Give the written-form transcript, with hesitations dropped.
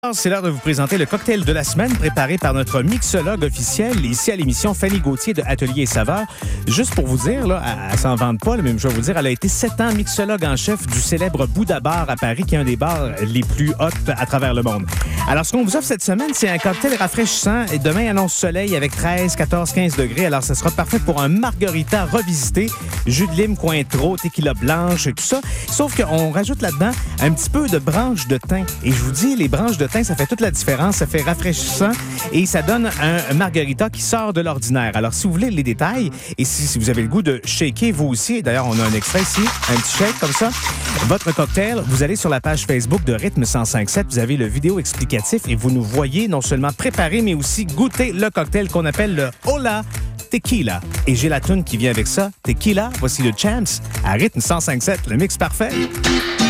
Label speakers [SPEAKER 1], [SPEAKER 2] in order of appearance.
[SPEAKER 1] C'est l'heure de vous présenter le cocktail de la semaine préparé par notre mixologue officiel ici à l'émission, Fanny Gauthier de Atelier et Saveurs. Juste pour vous dire, là, elle s'en vante pas, mais je vais vous dire, elle a été 7 ans mixologue en chef du célèbre Bouddha Bar à Paris, qui est un des bars les plus hot à travers le monde. Alors, ce qu'on vous offre cette semaine, c'est un cocktail rafraîchissant et demain annonce soleil avec 13, 14, 15 degrés. Alors, ça sera parfait pour un margarita revisité, jus de lime, cointreau, tequila blanche, tout ça. Sauf qu'on rajoute là-dedans un petit peu de branches de thym. Et je vous dis, les branches de thym, ça fait toute la différence, ça fait rafraîchissant et ça donne un margarita qui sort de l'ordinaire. Alors, si vous voulez les détails et si vous avez le goût de shaker vous aussi, d'ailleurs, on a un extrait ici, un petit shake comme ça, votre cocktail, vous allez sur la page Facebook de Rythme 105.7, vous avez le vidéo explicatif et vous nous voyez non seulement préparer, mais aussi goûter le cocktail qu'on appelle le Hola Tequila. Et j'ai la toune qui vient avec ça, Tequila, voici le Champs à Rythme 105.7, le mix parfait.